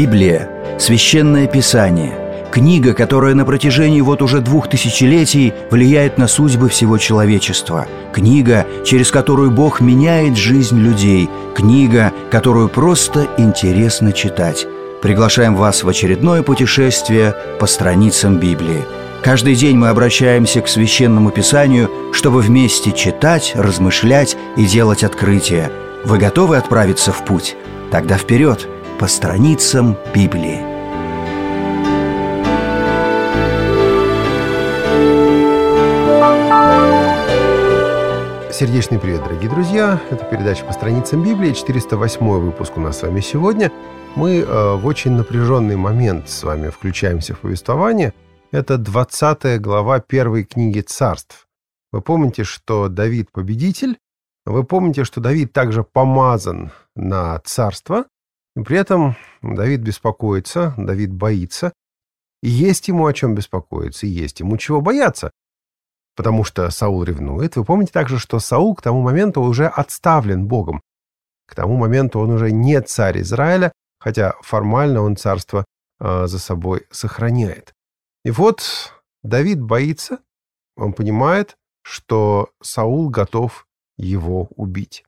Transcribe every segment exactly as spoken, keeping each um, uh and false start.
Библия – священное писание, книга, которая на протяжении вот уже двух тысячелетий влияет на судьбы всего человечества, книга, через которую Бог меняет жизнь людей, книга, которую просто интересно читать. Приглашаем вас в очередное путешествие по страницам Библии. Каждый день мы обращаемся к Священному Писанию, чтобы вместе читать, размышлять и делать открытия. Вы готовы отправиться в путь? Тогда вперед, по страницам Библии. Сердечный привет, дорогие друзья! Это передача «По страницам Библии», четыреста восьмой выпуск у нас с вами сегодня. Мы э, в очень напряженный момент с вами включаемся в повествование. Это двадцатая глава первой книги Царств. Вы помните, что Давид победитель. Вы помните, что Давид также помазан на царство. И при этом Давид беспокоится, Давид боится. И есть ему о чем беспокоиться, и есть ему чего бояться. Потому что Саул ревнует. Вы помните также, что Саул к тому моменту уже отставлен Богом. К тому моменту он уже не царь Израиля, хотя формально он царство э, за собой сохраняет. И вот Давид боится, он понимает, что Саул готов его убить.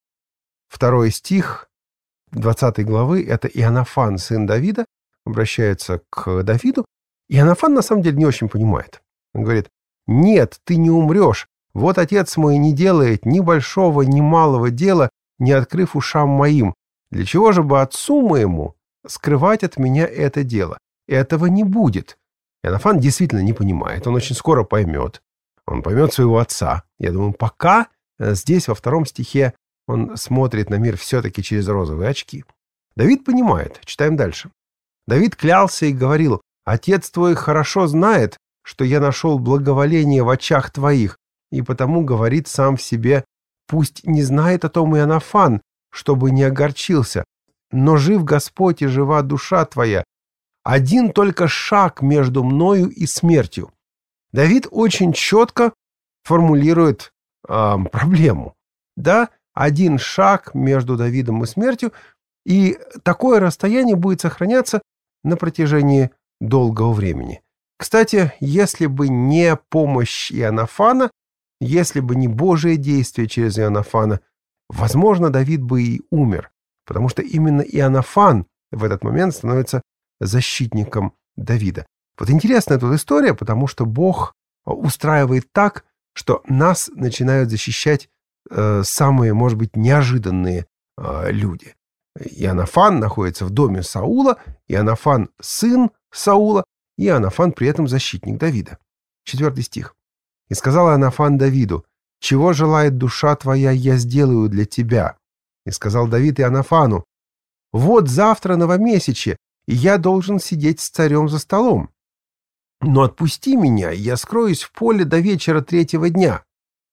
Второй стих двадцатой главы – это Иоаннафан, сын Давида, обращается к Давиду. Иоаннафан на самом деле не очень понимает. Он говорит: «Нет, ты не умрешь. Вот отец мой не делает ни большого, ни малого дела, не открыв ушам моим. Для чего же бы отцу моему скрывать от меня это дело? Этого не будет». Иоаннафан действительно не понимает. Он очень скоро поймет. Он поймет своего отца. Я думаю, пока здесь, во втором стихе, он смотрит на мир все-таки через розовые очки. Давид понимает. Читаем дальше. Давид клялся и говорил: «Отец твой хорошо знает, что я нашел благоволение в очах твоих, и потому говорит сам в себе: пусть не знает о том Иоаннафан, чтобы не огорчился, но жив Господь и жива душа твоя. Один только шаг между мною и смертью». Давид очень четко формулирует э, проблему. Да, один шаг между Давидом и смертью, и такое расстояние будет сохраняться на протяжении долгого времени. Кстати, если бы не помощь Иоаннафана, если бы не Божие действие через Иоаннафана, возможно, Давид бы и умер, потому что именно Иоаннафан в этот момент становится защитником Давида. Вот интересная тут история, потому что Бог устраивает так, что нас начинают защищать э, самые, может быть, неожиданные э, люди. Иоаннафан находится в доме Саула, Иоаннафан сын Саула, и Иоаннафан при этом защитник Давида. Четвертый стих. «И сказал Иоаннафан Давиду: чего желает душа твоя, я сделаю для тебя. И сказал Давид Иоаннафану: вот завтра новомесячье, и я должен сидеть с царем за столом. Но отпусти меня, и я скроюсь в поле до вечера третьего дня.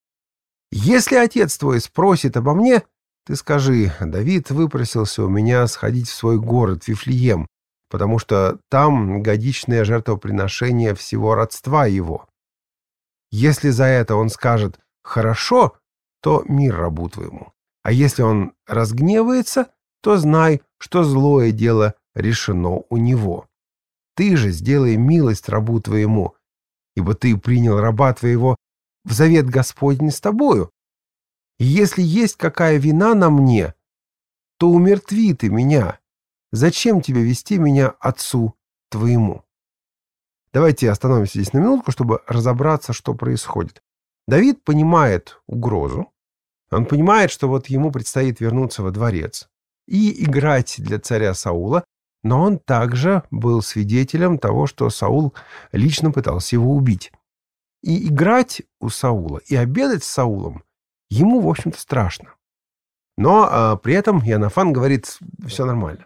Если отец твой спросит обо мне, ты скажи: Давид выпросился у меня сходить в свой город Вифлеем, потому что там годичное жертвоприношение всего родства его. Если за это он скажет: хорошо, то мир рабу твоему. А если он разгневается, то знай, что злое дело решено у него. Ты же сделай милость рабу твоему, ибо ты принял раба твоего в завет Господень с тобою. И если есть какая вина на мне, то умертви ты меня. Зачем тебе вести меня отцу твоему?» Давайте остановимся здесь на минутку, чтобы разобраться, что происходит. Давид понимает угрозу. Он понимает, что вот ему предстоит вернуться во дворец и играть для царя Саула, но он также был свидетелем того, что Саул лично пытался его убить. И играть у Саула, и обедать с Саулом ему, в общем-то, страшно. Но а, при этом Иоаннафан говорит: все нормально.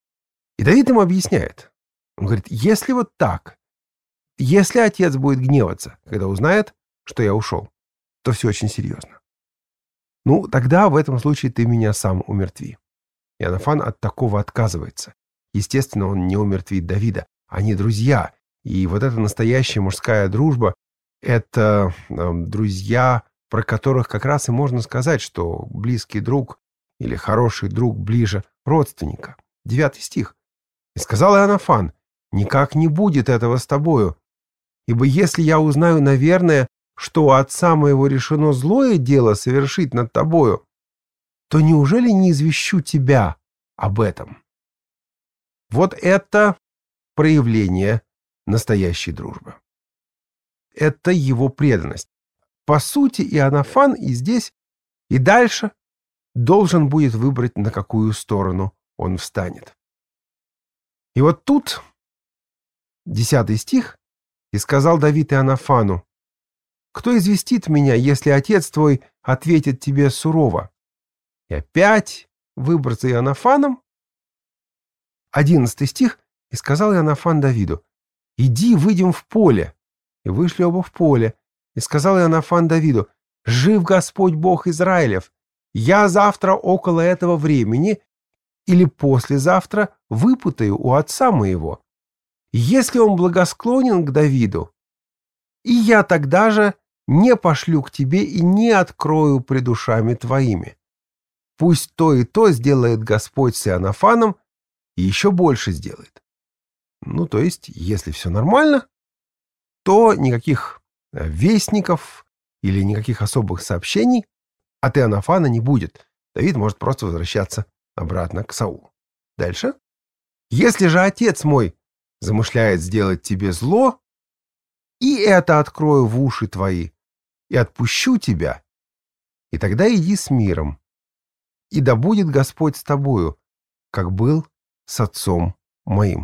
И Давид ему объясняет. Он говорит: если вот так, если отец будет гневаться, когда узнает, что я ушел, то все очень серьезно. Ну, тогда в этом случае ты меня сам умертви. Иоаннафан от такого отказывается. Естественно, он не умертвит Давида. Они друзья. И вот эта настоящая мужская дружба — это э, друзья, про которых как раз и можно сказать, что близкий друг или хороший друг ближе родственника. Девятый стих. И сказал Иоаннафан: «Никак не будет этого с тобою, ибо если я узнаю, наверное, что у отца моего решено злое дело совершить над тобою, то неужели не извещу тебя об этом?» Вот это проявление настоящей дружбы. Это его преданность. По сути, Иоаннафан и здесь, и дальше должен будет выбрать, на какую сторону он встанет. И вот тут, десятый стих, «И сказал Давид Иоаннафану: кто известит меня, если отец твой ответит тебе сурово?» И опять выбор за Иоаннафаном. Одиннадцатый стих, «И сказал Иоаннафан Давиду: иди, выйдем в поле. И вышли оба в поле. И сказал Иоаннафан Давиду: жив Господь Бог Израилев, я завтра около этого времени или послезавтра выпытаю у отца моего. Если он благосклонен к Давиду, и я тогда же не пошлю к тебе и не открою пред ушами твоими. Пусть то и то сделает Господь с Иоаннафаном, и еще больше сделает». Ну, то есть, если все нормально, то никаких вестников или никаких особых сообщений от Иоаннафана не будет. Давид может просто возвращаться обратно к Саулу. Дальше. «Если же отец мой замышляет сделать тебе зло, и это открою в уши твои, и отпущу тебя, и тогда иди с миром, и да будет Господь с тобою, как был с отцом моим».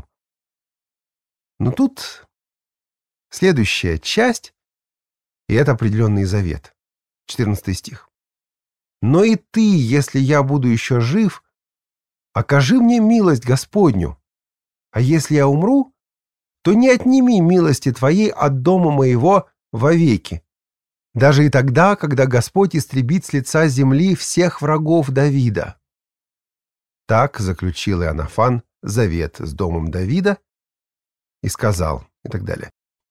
Но тут следующая часть, и это определенный завет. четырнадцатый стих. «Но и ты, если я буду еще жив, окажи мне милость Господню, а если я умру, то не отними милости твоей от дома моего вовеки, даже и тогда, когда Господь истребит с лица земли всех врагов Давида». Так заключил Иоаннафан завет с домом Давида и сказал, и так далее.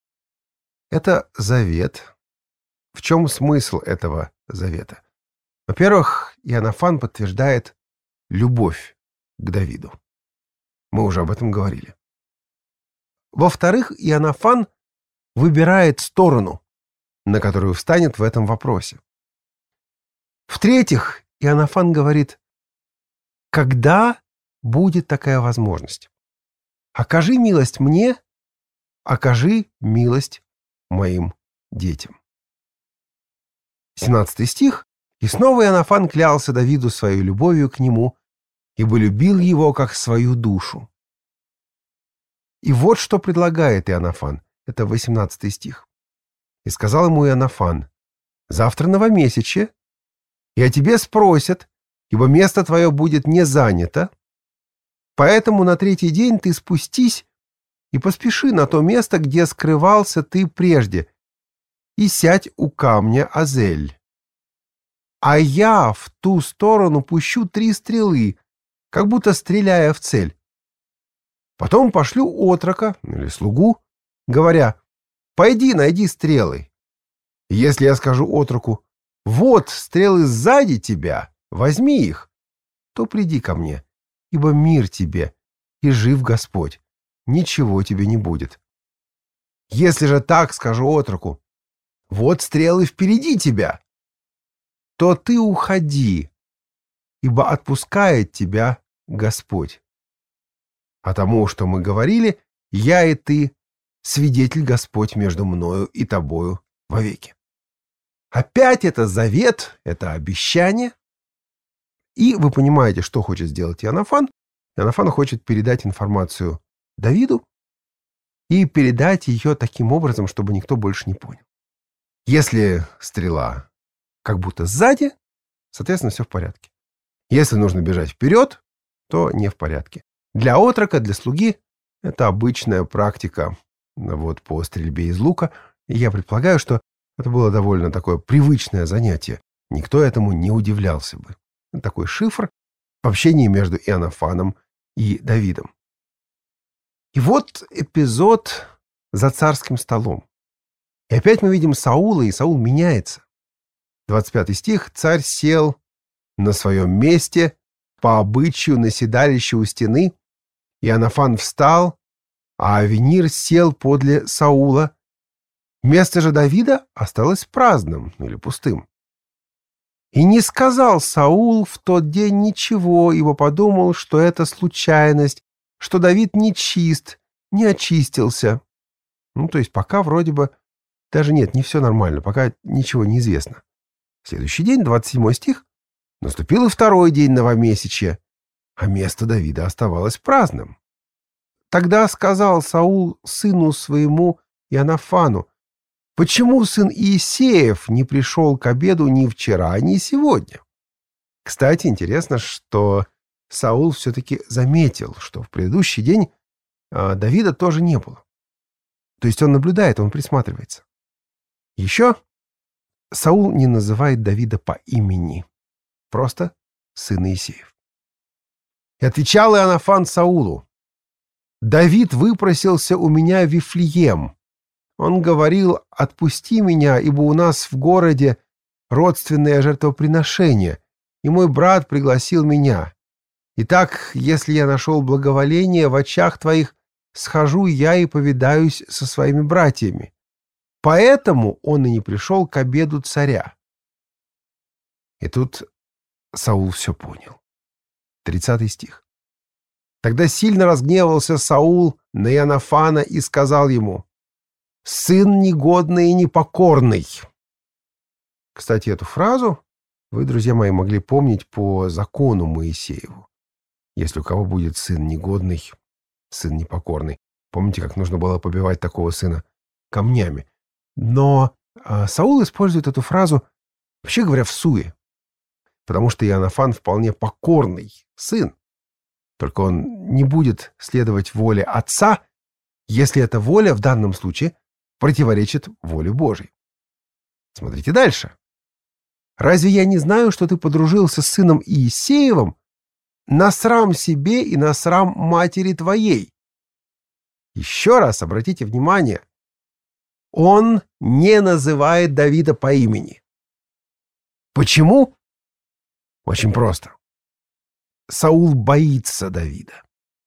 Это завет. В чем смысл этого завета? Во-первых, Иоаннафан подтверждает любовь к Давиду. Мы уже об этом говорили. Во-вторых, Иоаннафан выбирает сторону, на которую встанет в этом вопросе. В-третьих, Иоаннафан говорит: когда будет такая возможность? Окажи милость мне, окажи милость моим детям. семнадцатый стих. «И снова Иоаннафан клялся Давиду своей любовью к нему, ибо любил его как свою душу». И вот что предлагает Иоаннафан. Это восемнадцатый стих. «И сказал ему Иоаннафан: завтра новомесячье, и о тебе спросят, ибо место твое будет не занято. Поэтому на третий день ты спустись и поспеши на то место, где скрывался ты прежде, и сядь у камня Азель. А я в ту сторону пущу три стрелы, как будто стреляя в цель. Потом пошлю отрока или слугу, говоря: пойди, найди стрелы. И если я скажу отроку: вот стрелы сзади тебя, возьми их, то приди ко мне, ибо мир тебе, и жив Господь, ничего тебе не будет. Если же так скажу отроку: вот стрелы впереди тебя, то ты уходи, ибо отпускает тебя Господь. А тому, что мы говорили, я и ты, свидетель Господь между мною и тобою вовеки». Опять это завет, это обещание. И вы понимаете, что хочет сделать Иоаннафан. Иоаннафан хочет передать информацию Давиду и передать ее таким образом, чтобы никто больше не понял. Если стрела как будто сзади, соответственно, все в порядке. Если нужно бежать вперед, то не в порядке. Для отрока, для слуги это обычная практика вот, по стрельбе из лука. И я предполагаю, что это было довольно такое привычное занятие. Никто этому не удивлялся бы. Такой шифр в общении между Иоаннафаном и Давидом. И вот эпизод за царским столом. И опять мы видим Саула, и Саул меняется. двадцать пятый стих. «Царь сел на своем месте по обычаю на седалище у стены, Иоаннафан встал, а Авенир сел подле Саула. Место же Давида осталось праздным или пустым. И не сказал Саул в тот день ничего, ибо подумал, что это случайность, что Давид не чист, не очистился. Ну, то есть пока вроде бы даже нет, не все нормально, пока ничего не известно. Следующий день, двадцать седьмой стих, наступил и второй день новомесячья, а место Давида оставалось праздным. Тогда сказал Саул сыну своему Иоаннафану: «Почему сын Иисеев не пришел к обеду ни вчера, ни сегодня?» Кстати, интересно, что Саул все-таки заметил, что в предыдущий день а, Давида тоже не было. То есть он наблюдает, он присматривается. Еще Саул не называет Давида по имени, просто сын Иисеев. И отвечал Иоаннафан Саулу: «Давид выпросился у меня в Вифлеем. Он говорил: отпусти меня, ибо у нас в городе родственное жертвоприношение, и мой брат пригласил меня. Итак, если я нашел благоволение в очах твоих, схожу я и повидаюсь со своими братьями. Поэтому он и не пришел к обеду царя». И тут Саул все понял. тридцатый стих. Тогда сильно разгневался Саул на Иоаннафана и сказал ему: «Сын негодный и непокорный». Кстати, эту фразу вы, друзья мои, могли помнить по закону Моисееву. Если у кого будет сын негодный, сын непокорный. Помните, как нужно было побивать такого сына камнями? Но а, Саул использует эту фразу, вообще говоря, всуе. Потому что Иоаннафан вполне покорный сын. Только он не будет следовать воле отца, если эта воля в данном случае противоречит воле Божьей. Смотрите дальше. «Разве я не знаю, что ты подружился с сыном Иисеевым на срам себе и на срам матери твоей?» Еще раз обратите внимание. Он не называет Давида по имени. Почему? Очень просто. Саул боится Давида.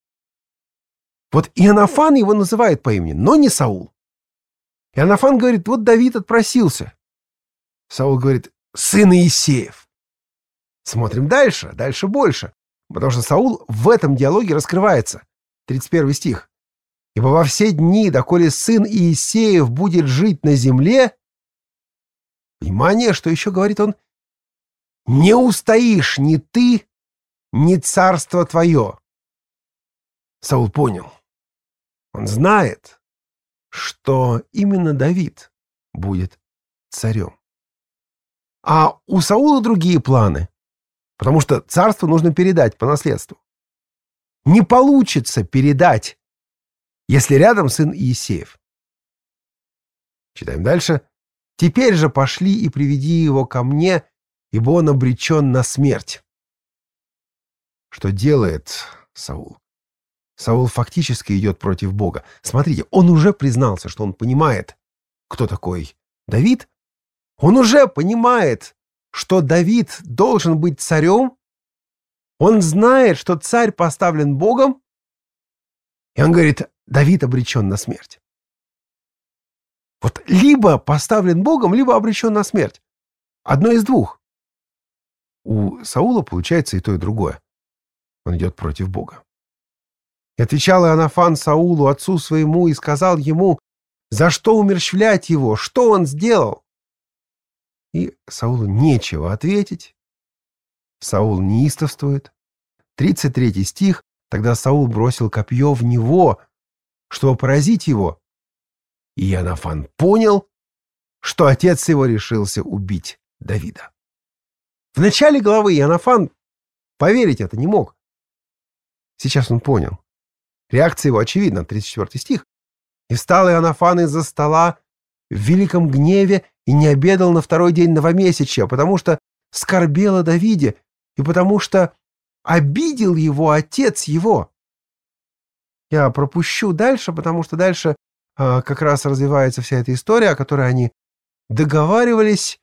Вот Иоаннафан его называет по имени, но не Саул. Иоаннафан говорит: вот Давид отпросился. Саул говорит: сын Иисеев. Смотрим дальше, дальше больше. Потому что Саул в этом диалоге раскрывается. тридцать первый стих. «Ибо во все дни, доколе сын Иисеев будет жить на земле...» Внимание, что еще говорит он? «Не устоишь ни ты, ни царство твое». Саул понял. Он знает, что именно Давид будет царем. А у Саула другие планы, потому что царство нужно передать по наследству. Не получится передать, если рядом сын Иисеев. Читаем дальше. «Теперь же пошли и приведи его ко мне, ибо он обречен на смерть». Что делает Саул? Саул фактически идет против Бога. Смотрите, он уже признался, что он понимает, кто такой Давид. Он уже понимает, что Давид должен быть царем. Он знает, что царь поставлен Богом. И он говорит: Давид обречен на смерть. Вот либо поставлен Богом, либо обречен на смерть. Одно из двух. У Саула получается и то, и другое. Он идет против Бога. И отвечал Иоаннафан Саулу, отцу своему, и сказал ему: за что умерщвлять его? Что он сделал? И Саулу нечего ответить. Саул неистовствует. тридцать третий стих. Тогда Саул бросил копье в него, чтобы поразить его. И Иоаннафан понял, что отец его решился убить Давида. В начале главы Иоаннафан поверить это не мог. Сейчас он понял. Реакция его очевидна. тридцать четвёртый стих. «И встал Иоаннафан из-за стола в великом гневе и не обедал на второй день новомесячья, потому что скорбел о Давиде и потому что обидел его отец его». Я пропущу дальше, потому что дальше а, как раз развивается вся эта история, о которой они договаривались.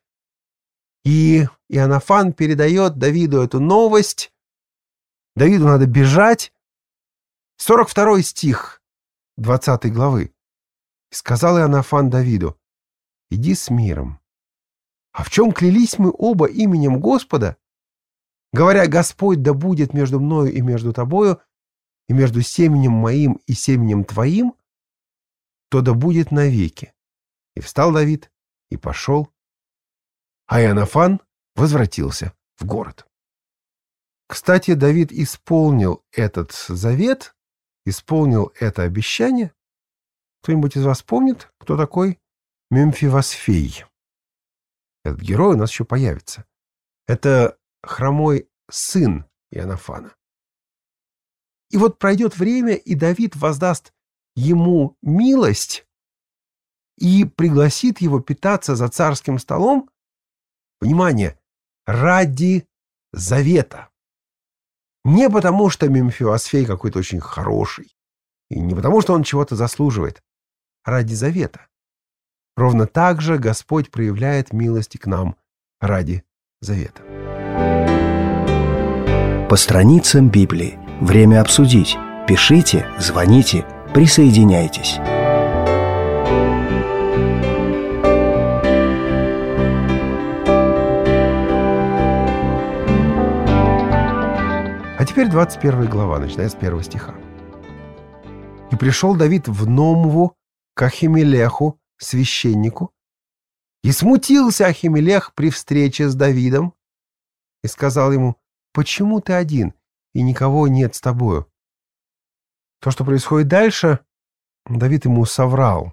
И Иоаннафан передает Давиду эту новость. Давиду надо бежать. сорок второй стих двадцатой главы. «И сказал Иоаннафан Давиду: иди с миром. А в чем клялись мы оба именем Господа, говоря: Господь да будет между мною и между тобою, и между семенем моим и семенем твоим, то да будет навеки. И встал Давид и пошел, а Иоаннафан возвратился в город». Кстати, Давид исполнил этот завет, исполнил это обещание. Кто-нибудь из вас помнит, кто такой Мемфивосфей? Этот герой у нас еще появится. Это хромой сын Иоаннафана. И вот пройдет время, и Давид воздаст ему милость и пригласит его питаться за царским столом, внимание, ради завета. Не потому, что Мемфивосфей какой-то очень хороший, и не потому, что он чего-то заслуживает, а ради завета. Ровно так же Господь проявляет милость к нам ради завета. По страницам Библии. Время обсудить. Пишите, звоните, присоединяйтесь. А теперь двадцать первая глава, начиная с первого стиха. «И пришел Давид в Номву к Ахимелеху, священнику, и смутился Ахимелех при встрече с Давидом, и сказал ему: почему ты один, и никого нет с тобою?» То, что происходит дальше, Давид ему соврал.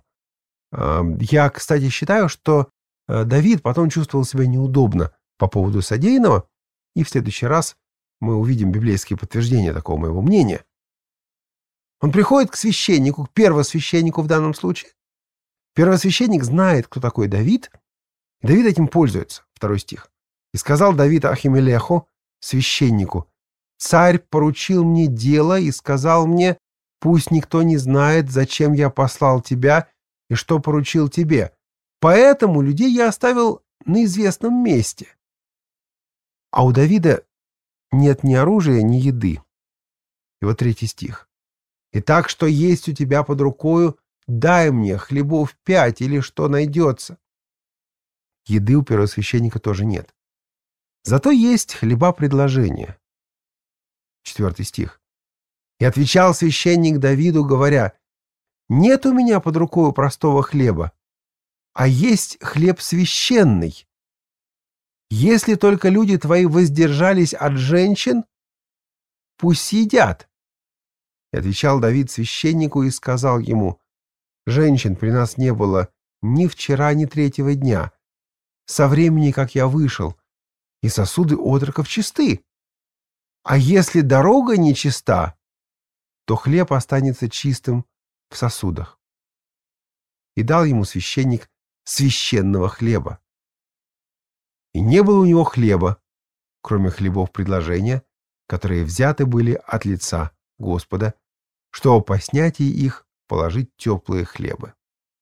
Я, кстати, считаю, что Давид потом чувствовал себя неудобно по поводу содеянного, и в следующий раз мы увидим библейские подтверждения такого моего мнения. Он приходит к священнику, к первосвященнику в данном случае. Первосвященник знает, кто такой Давид, и Давид этим пользуется. Второй стих. «И сказал Давид Ахимелеху, священнику: царь поручил мне дело и сказал мне: пусть никто не знает, зачем я послал тебя и что поручил тебе. Поэтому людей я оставил на известном месте». А у Давида нет ни оружия, ни еды. И вот третий стих. «И так, что есть у тебя под рукою, дай мне хлебов пять или что найдется». Еды у первосвященника тоже нет. Зато есть хлеба предложения. Четвертый стих. «И отвечал священник Давиду, говоря: нет у меня под рукою простого хлеба, а есть хлеб священный. Если только люди твои воздержались от женщин, пусть едят». И отвечал Давид священнику и сказал ему: женщин при нас не было ни вчера, ни третьего дня, со времени, как я вышел, и сосуды отроков чисты. А если дорога нечиста, то хлеб останется чистым в сосудах. И дал ему священник священного хлеба. И не было у него хлеба, кроме хлебов предложения, которые взяты были от лица Господа, чтобы по снятии их положить теплые хлебы.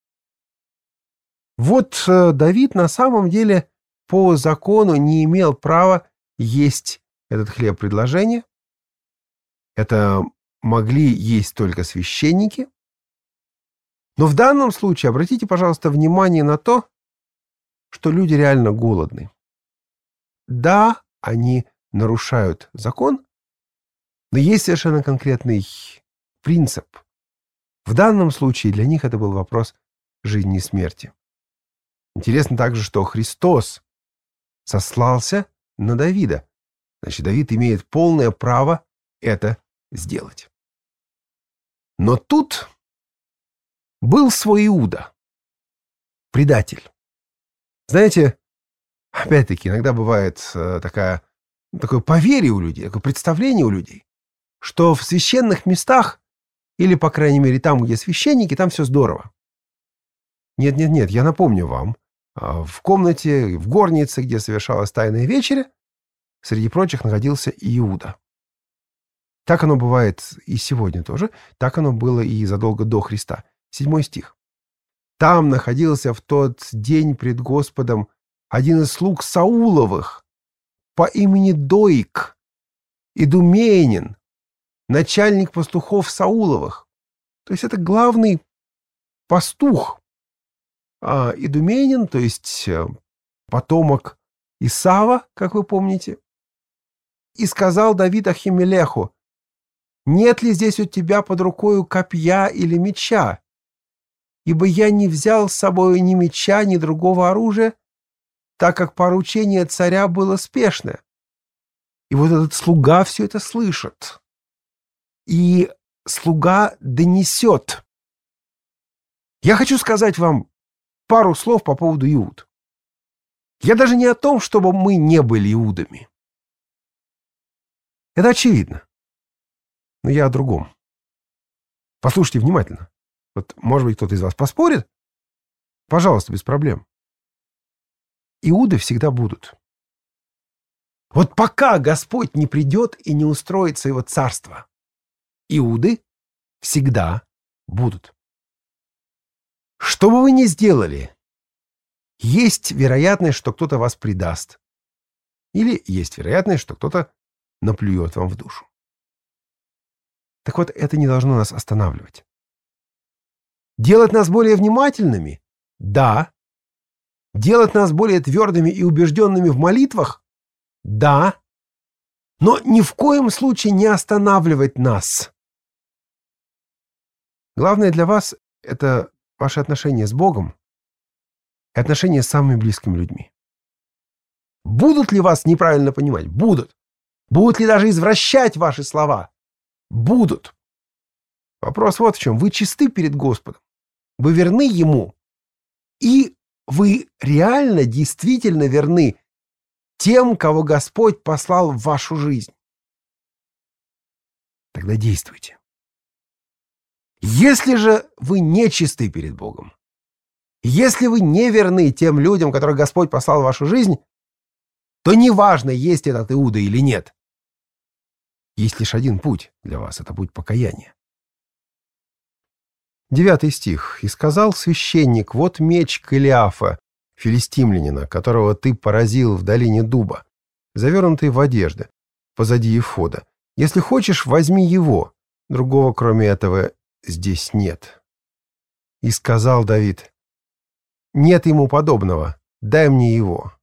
Вот Давид на самом деле по закону не имел права есть этот хлеб предложения. Это могли есть только священники. Но в данном случае обратите, пожалуйста, внимание на то, что люди реально голодны. Да, они нарушают закон, но есть совершенно конкретный принцип. В данном случае для них это был вопрос жизни и смерти. Интересно также, что Христос сослался на Давида. Значит, Давид имеет полное право это сделать. Но тут был свой Иуда, предатель. Знаете, опять-таки, иногда бывает такая, такое поверье у людей, такое представление у людей, что в священных местах, или, по крайней мере, там, где священники, там все здорово. Нет-нет-нет, я напомню вам, в комнате, в горнице, где совершалась тайная вечеря, среди прочих находился Иуда. Так оно бывает и сегодня тоже, так оно было и задолго до Христа. Седьмой стих. «Там находился в тот день пред Господом один из слуг Сауловых по имени Доик, идуменин, начальник пастухов Сауловых. То есть это главный пастух. А идуменин, то есть потомок Исава, как вы помните. И сказал Давид Ахимелеху: «Нет ли здесь у тебя под рукою копья или меча? Ибо я не взял с собой ни меча, ни другого оружия, так как поручение царя было спешное». И вот этот слуга все это слышит. И слуга донесет. Я хочу сказать вам пару слов по поводу Иуд. Я даже не о том, чтобы мы не были Иудами. Это очевидно. Но я о другом. Послушайте внимательно. Вот, может быть, кто-то из вас поспорит? Пожалуйста, без проблем. Иуды всегда будут. Вот пока Господь не придет и не устроит своего царства, Иуды всегда будут. Что бы вы ни сделали, есть вероятность, что кто-то вас предаст. Или есть вероятность, что кто-то наплюет вам в душу. Так вот, это не должно нас останавливать. Делать нас более внимательными? Да. Делать нас более твердыми и убежденными в молитвах? Да. Но ни в коем случае не останавливать нас. Главное для вас — это ваши отношения с Богом и отношения с самыми близкими людьми. Будут ли вас неправильно понимать? Будут. Будут ли даже извращать ваши слова? Будут. Вопрос вот в чем. Вы чисты перед Господом. Вы верны Ему. И вы реально, действительно верны тем, кого Господь послал в вашу жизнь. Тогда действуйте. Если же вы не чисты перед Богом, если вы не верны тем людям, которых Господь послал в вашу жизнь, то неважно, есть этот Иуда или нет. Есть лишь один путь для вас — это путь покаяния. Девятый стих. «И сказал священник: вот меч Голиафа, филистимлянина, которого ты поразил в долине дуба, завернутый в одежды, позади эфода. Если хочешь, возьми его. Другого, кроме этого, здесь нет». И сказал Давид: «Нет ему подобного, дай мне его».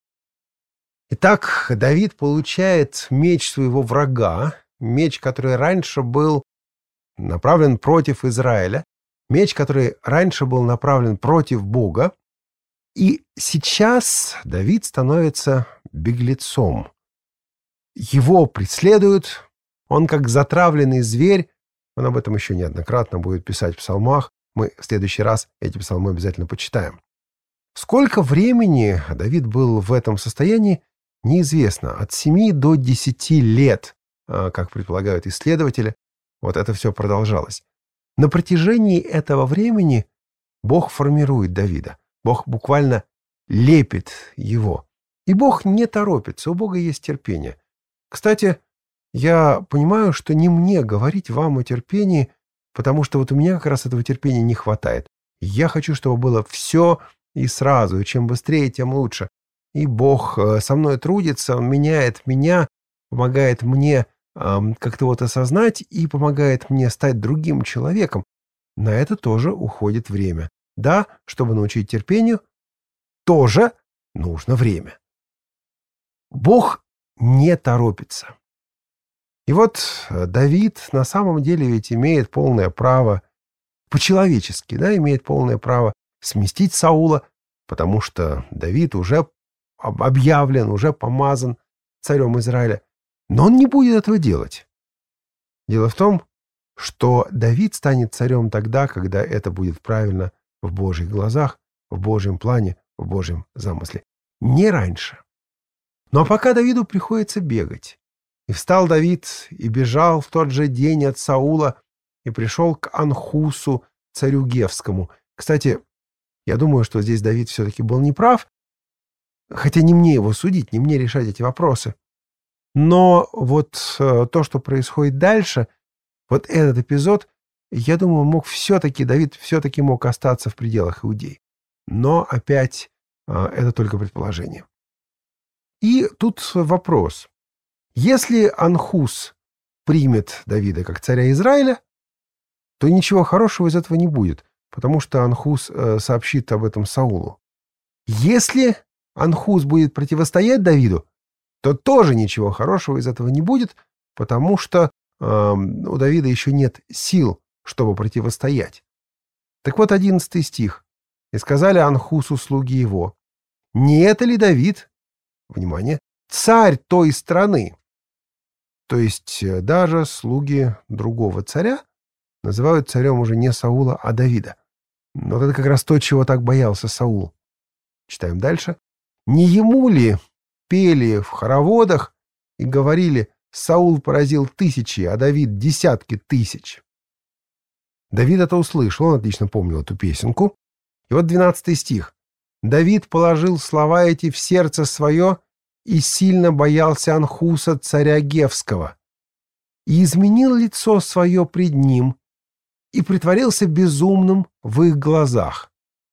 Итак, Давид получает меч своего врага, меч, который раньше был направлен против Израиля, меч, который раньше был направлен против Бога. И сейчас Давид становится беглецом. Его преследуют, он как затравленный зверь. Он об этом еще неоднократно будет писать в псалмах. Мы в следующий раз эти псалмы обязательно почитаем. Сколько времени Давид был в этом состоянии, неизвестно. От семи до десяти лет, как предполагают исследователи, вот это все продолжалось. На протяжении этого времени Бог формирует Давида. Бог буквально лепит его. И Бог не торопится, у Бога есть терпение. Кстати, я понимаю, что не мне говорить вам о терпении, потому что вот у меня как раз этого терпения не хватает. Я хочу, чтобы было все и сразу, и чем быстрее, тем лучше. И Бог со мной трудится, Он меняет меня, помогает мне э, как-то вот осознать и помогает мне стать другим человеком. На это тоже уходит время. Да, чтобы научить терпению, тоже нужно время. Бог не торопится. И вот Давид на самом деле ведь имеет полное право, по-человечески, да, имеет полное право сместить Саула, потому что Давид уже объявлен, уже помазан царем Израиля. Но он не будет этого делать. Дело в том, что Давид станет царем тогда, когда это будет правильно в Божьих глазах, в Божьем плане, в Божьем замысле. Не раньше. Но пока Давиду приходится бегать. И встал Давид и бежал в тот же день от Саула и пришел к Анхусу, царю Гевскому. Кстати, я думаю, что здесь Давид все-таки был неправ, хотя не мне его судить, не мне решать эти вопросы. Но вот э, то, что происходит дальше, вот этот эпизод, я думаю, мог все-таки, Давид все-таки мог остаться в пределах Иудеи. Но опять э, это только предположение. И тут вопрос. Если Анхус примет Давида как царя Израиля, то ничего хорошего из этого не будет, потому что Анхус э, сообщит об этом Саулу. Если Анхус будет противостоять Давиду, то тоже ничего хорошего из этого не будет, потому что э, у Давида еще нет сил, чтобы противостоять. Так вот, одиннадцатый стих. «И сказали Анхусу слуги его, не это ли Давид, внимание, царь той страны?» То есть даже слуги другого царя называют царем уже не Саула, а Давида. Вот это как раз то, чего так боялся Саул. Читаем дальше. «Не ему ли пели в хороводах и говорили, Саул поразил тысячи, а Давид десятки тысяч?» Давид это услышал, он отлично помнил эту песенку. И вот двенадцатый стих. «Давид положил слова эти в сердце свое и сильно боялся Анхуса, царя Гевского, и изменил лицо свое пред ним, и притворился безумным в их глазах».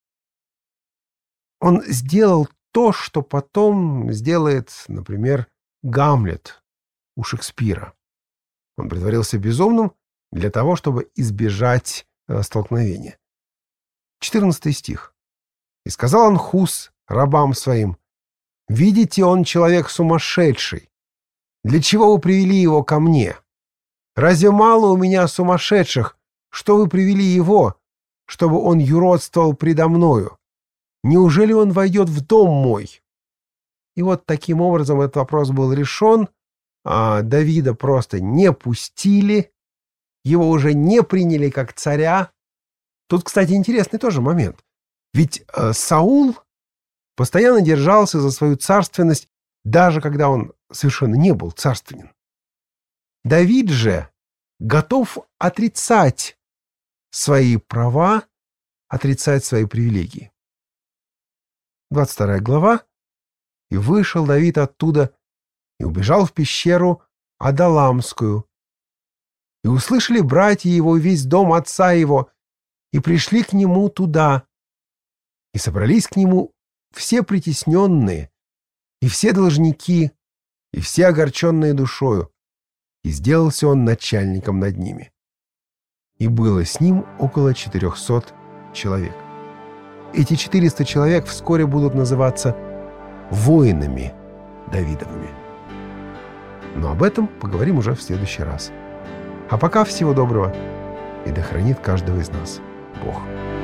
Он сделал то, что потом сделает, например, Гамлет у Шекспира. Он притворился безумным для того, чтобы избежать э, столкновения. четырнадцатый стих. «И сказал Анхус рабам своим, видите, он человек сумасшедший. Для чего вы привели его ко мне? Разве мало у меня сумасшедших, что вы привели его, чтобы он юродствовал предо мною? Неужели он войдет в дом мой?» И вот таким образом этот вопрос был решен, а Давида просто не пустили, его уже не приняли как царя. Тут, кстати, интересный тоже момент. Ведь э, Саул постоянно держался за свою царственность, даже когда он совершенно не был царственен. Давид же готов отрицать свои права, отрицать свои привилегии. двадцать вторая глава. «И вышел Давид оттуда и убежал в пещеру Адаламскую. И услышали братья его весь дом отца его, и пришли к нему туда, и собрались к нему все притесненные, и все должники, и все огорченные душою, и сделался он начальником над ними. И было с ним около четырехсот человек». Эти четыреста человек вскоре будут называться воинами Давидовыми. Но об этом поговорим уже в следующий раз. А пока всего доброго, и да хранит каждого из нас Бог.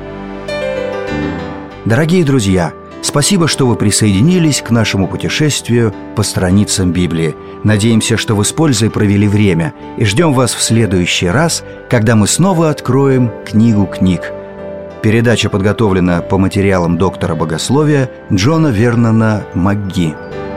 Дорогие друзья, спасибо, что вы присоединились к нашему путешествию по страницам Библии. Надеемся, что вы с пользой провели время, и ждем вас в следующий раз, когда мы снова откроем книгу книг. Передача подготовлена по материалам доктора богословия Джона Вернона МакГи.